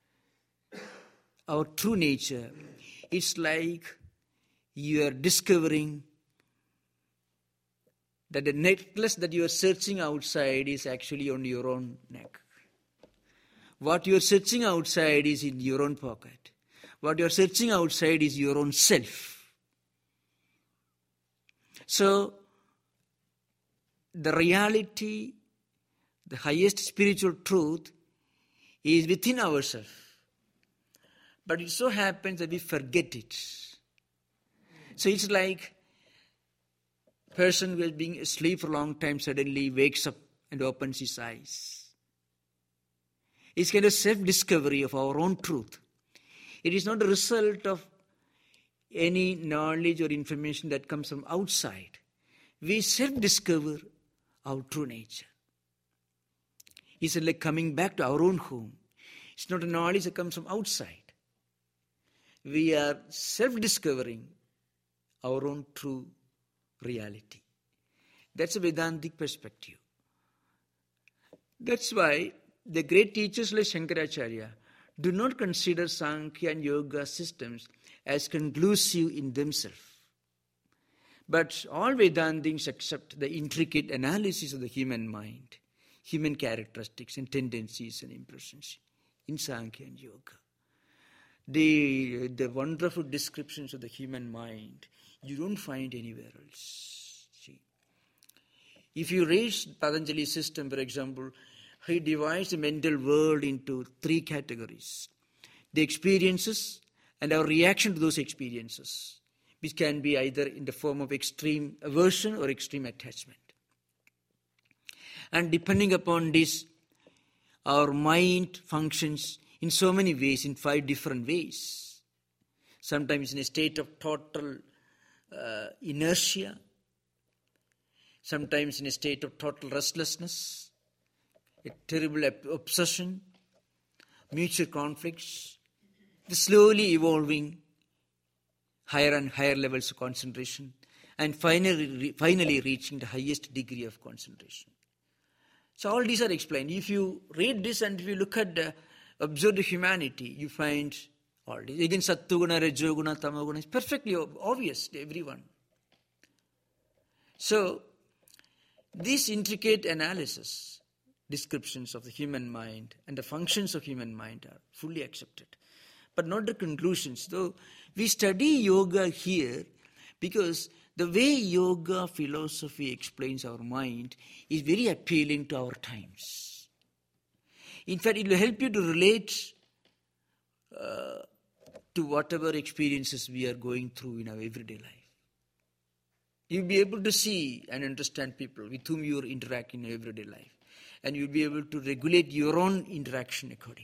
our true nature, it's like you are discovering that the necklace that you are searching outside is actually on your own neck. What you are searching outside is in your own pocket. What you are searching outside is your own self. So, the reality, the highest spiritual truth is within ourselves. But it so happens that we forget it. So it's like a person who has been asleep for a long time suddenly wakes up and opens his eyes. It's kind of self-discovery of our own truth. It is not a result of any knowledge or information that comes from outside. We self-discover our true nature. It's like coming back to our own home. It's not a knowledge that comes from outside. We are self-discovering our own true reality. That's a Vedantic perspective. That's why the great teachers like Shankaracharya do not consider Sankhya and Yoga systems as conclusive in themselves. But all Vedantins accept the intricate analysis of the human mind, human characteristics and tendencies and impressions in Sankhya and Yoga. The, the wonderful descriptions of the human mind, you don't find anywhere else. See, if you read Patanjali's system, for example, he divides the mental world into three categories. The experiences and our reaction to those experiences, which can be either in the form of extreme aversion or extreme attachment. And depending upon this, our mind functions in so many ways, in five different ways. Sometimes in a state of total uh, inertia, sometimes in a state of total restlessness, a terrible obsession, mutual conflicts, the slowly evolving higher and higher levels of concentration, and finally, finally reaching the highest degree of concentration. So all these are explained. If you read this and if you look at the, observe the humanity, you find all this. Again, Sattva-guna, Rajo-guna, Tamo-guna is perfectly obvious to everyone. So, this intricate analysis, descriptions of the human mind and the functions of human mind are fully accepted. But not the conclusions. Though we study yoga here because the way yoga philosophy explains our mind is very appealing to our times. In fact, it will help you to relate uh, to whatever experiences we are going through in our everyday life. You'll be able to see and understand people with whom you interact in your everyday life. And you'll be able to regulate your own interaction accordingly.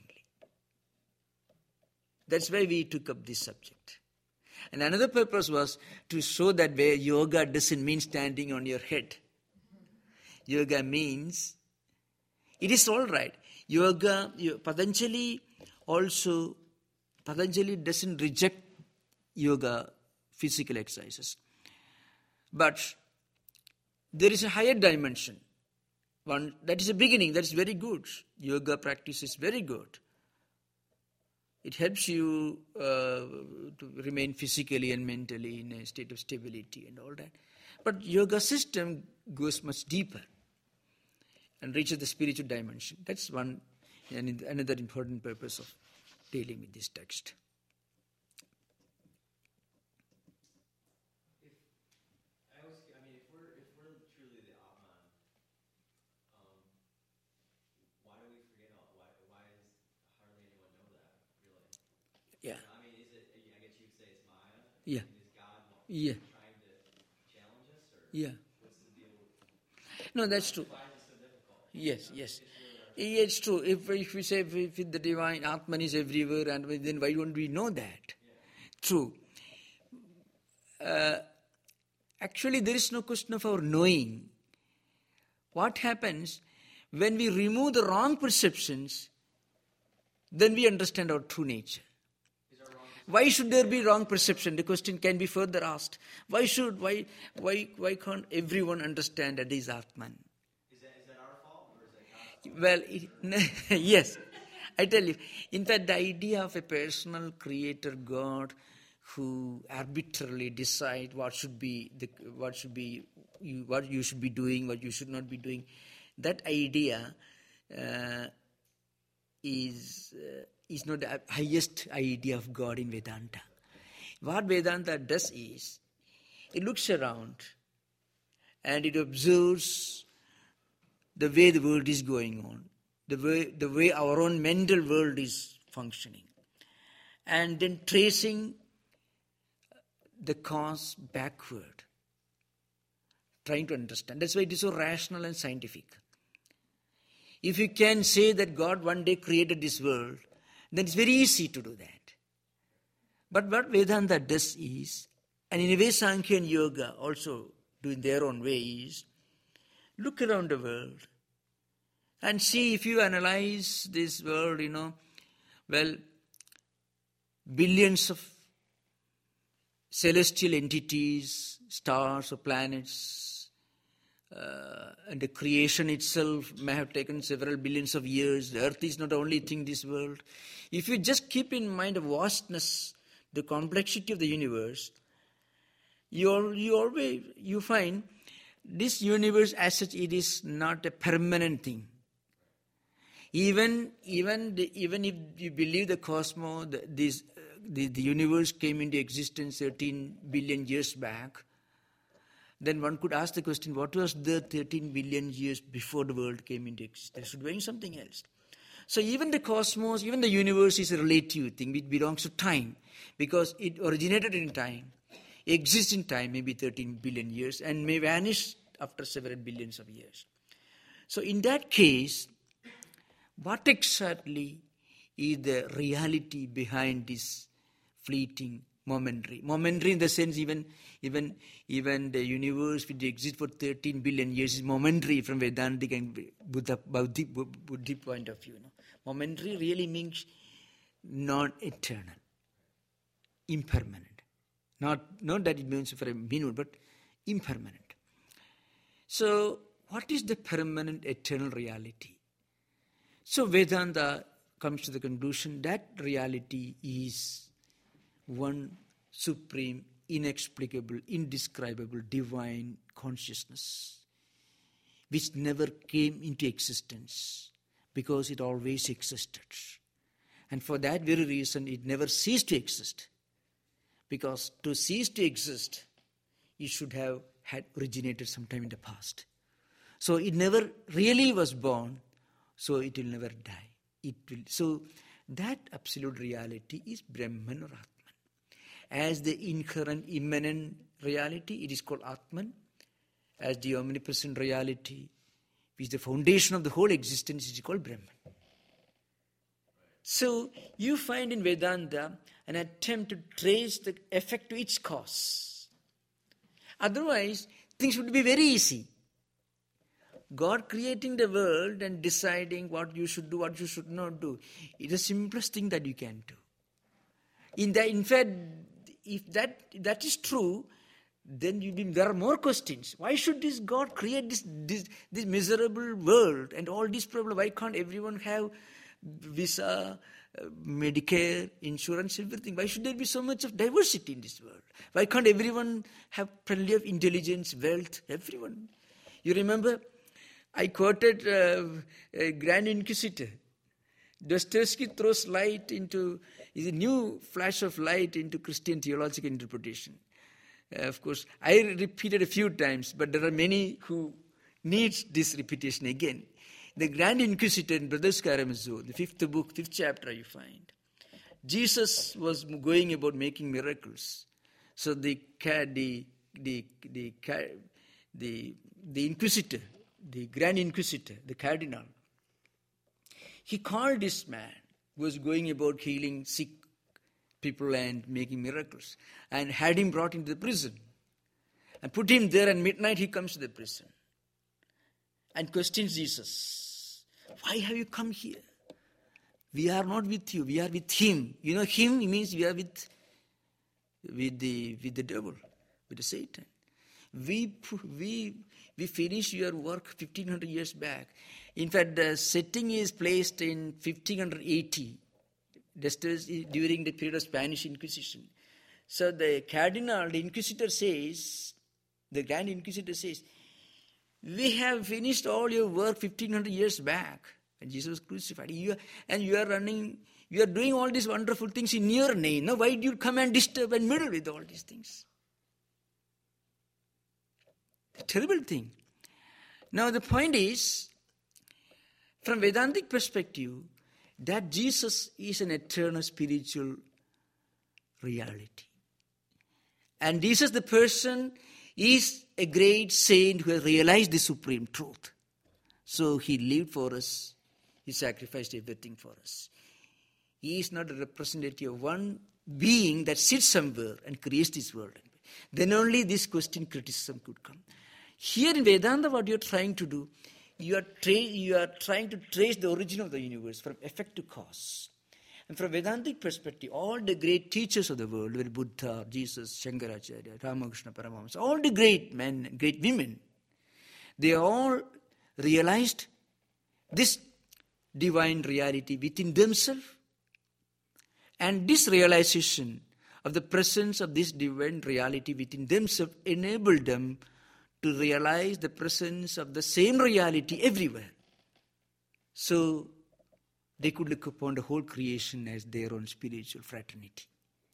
That's why we took up this subject. And another purpose was to show that where yoga doesn't mean standing on your head. Yoga means, it is all right. Yoga, Patanjali also, Patanjali doesn't reject yoga, physical exercises. But there is a higher dimension. One that is a beginning, that is very good. Yoga practice is very good. It helps you uh, to remain physically and mentally in a state of stability and all that. But yoga system goes much deeper and reaches the spiritual dimension. That's one and another important purpose of dealing with this text. Yeah. I mean, is it, I guess you'd say it's Maya? Yeah. Is God Yeah. trying to challenge us? Or Yeah. what's the deal with No, that's true. why is it so difficult? Yes, yes. Yeah, it's true. If, if we say if, if the divine Atman is everywhere, and then why don't we know that? Yeah. True. Uh, actually, there is no question of our knowing. What happens when we remove the wrong perceptions, then we understand our true nature. Why should there be wrong perception? The question can be further asked. Why should, why, why, why can't everyone understand that is Atman? Is that, is that our fault or is that God's fault? Well, it, yes, I tell you. In fact, the idea of a personal creator God who arbitrarily decide what should be the, what should be you, what you should be doing, what you should not be doing, that idea uh, is. Uh, is not the highest idea of God in Vedanta. What Vedanta does is, it looks around and it observes the way the world is going on, the way, the way our own mental world is functioning, and then tracing the cause backward, trying to understand. That's why it is so rational and scientific. If you can say that God one day created this world, then it's very easy to do that. But what Vedanta does is, and in a way Sankhya and Yoga also do in their own way, is look around the world and see, if you analyze this world, you know, well, billions of celestial entities, stars or planets, Uh, and the creation itself may have taken several billions of years. The earth is not the only thing in this world. If you just keep in mind the vastness, the complexity of the universe, you, all, you always you find this universe as such, it is not a permanent thing. Even even the, even if you believe the cosmos, the, this, uh, the, the universe came into existence thirteen billion years back, then one could ask the question, what was the thirteen billion years before the world came into existence? It was doing something else. So even the cosmos, even the universe is a relative thing. It belongs to time because it originated in time, exists in time, maybe thirteen billion years, and may vanish after several billions of years. So in that case, what exactly is the reality behind this fleeting momentary? Momentary in the sense even even even the universe which exists for thirteen billion years is momentary from Vedantic and Buddha, Buddhi, Buddhi point of view. You know? Momentary really means not eternal, impermanent. Not, not that it means for a minute, but impermanent. So, what is the permanent eternal reality? So, Vedanta comes to the conclusion that reality is one supreme, inexplicable, indescribable, divine consciousness which never came into existence because it always existed. And for that very reason, it never ceased to exist. Because to cease to exist, it should have had originated sometime in the past. So it never really was born, so it will never die. It will. So that absolute reality is Brahman or Atman. As the inherent, immanent reality, it is called Atman. As the omnipresent reality, which is the foundation of the whole existence, it is called Brahman. So you find in Vedanta an attempt to trace the effect to its cause. Otherwise, things would be very easy. God creating the world and deciding what you should do, what you should not do, is the simplest thing that you can do. In, the, in fact, if that, if that is true, then you, there are more questions. Why should this God create this, this, this miserable world and all these problems? Why can't everyone have visa, uh, Medicare, insurance, everything? Why should there be so much of diversity in this world? Why can't everyone have plenty of intelligence, wealth, everyone? You remember, I quoted uh, a Grand Inquisitor. Dostoevsky throws light into, is a new flash of light into Christian theological interpretation. Uh, of course, I repeated a few times, but there are many who need this repetition again. The Grand Inquisitor in Brothers Karamazov, the fifth book, fifth chapter, you find. Jesus was going about making miracles. So the the the the the, the Inquisitor, the Grand Inquisitor, the Cardinal, he called this man who was going about healing sick people and making miracles, and had him brought into the prison and put him there. And midnight he comes to the prison and questions Jesus, why have you come here? We are not with you, we are with him. You know, him means we are with with the with the devil, with the Satan. We we we finished your work fifteen hundred years back. In fact, the setting is placed in fifteen eighty. During the period of Spanish Inquisition. So the cardinal, the inquisitor says, the Grand Inquisitor says, we have finished all your work fifteen hundred years back. And Jesus was crucified. You are, and you are running, you are doing all these wonderful things in your name. Now why do you come and disturb and meddle with all these things? A terrible thing. Now the point is, from Vedantic perspective, that Jesus is an eternal spiritual reality. And Jesus, the person, is a great saint who has realized the supreme truth. So he lived for us. He sacrificed everything for us. He is not a representative of one being that sits somewhere and creates this world. Then only this question, criticism could come. Here in Vedanta, what you are trying to do, You are, tra- you are trying to trace the origin of the universe from effect to cause. And from Vedantic perspective, all the great teachers of the world, whether Buddha, Jesus, Shankaracharya, Ramakrishna Paramahamsa, all the great men, great women, they all realized this divine reality within themselves. And this realization of the presence of this divine reality within themselves enabled them to realize the presence of the same reality everywhere. So they could look upon the whole creation as their own spiritual fraternity.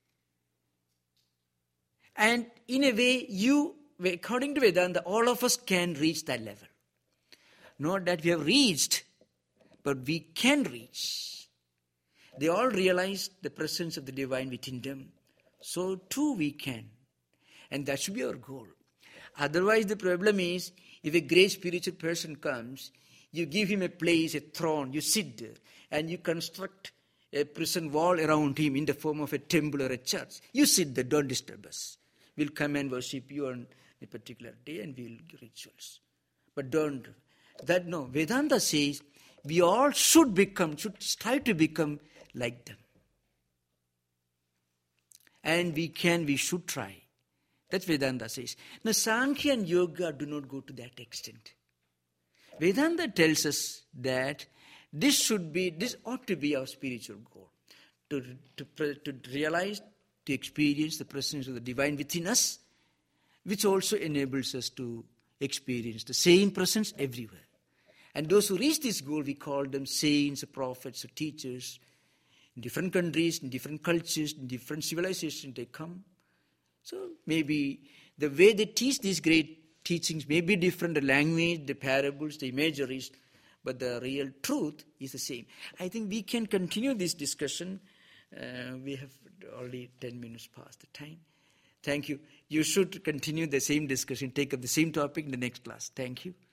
And in a way, you, according to Vedanta, all of us can reach that level. Not that we have reached, but we can reach. They all realized the presence of the divine within them. So too we can. And that should be our goal. Otherwise, the problem is, if a great spiritual person comes, you give him a place, a throne, you sit there, and you construct a prison wall around him in the form of a temple or a church. You sit there, don't disturb us. We'll come and worship you on a particular day and we'll do rituals. But don't. That no. Vedanta says we all should become, should strive to become like them. And we can, we should try. That's Vedanta says. Now, Sankhya and Yoga do not go to that extent. Vedanta tells us that this should be, this ought to be our spiritual goal. To, to, to realize, to experience the presence of the divine within us, which also enables us to experience the same presence everywhere. And those who reach this goal, we call them saints, or prophets, or teachers. In different countries, in different cultures, in different civilizations, they come. So maybe the way they teach these great teachings may be different, the language, the parables, the imageries, but the real truth is the same. I think we can continue this discussion. Uh, we have already ten minutes past the time. Thank you. You should continue the same discussion, take up the same topic in the next class. Thank you.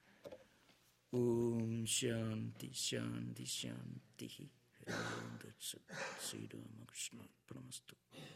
Om Shanti Shanti Shanti. Om Tat Sat. Sri Ramakrishna Pramastu.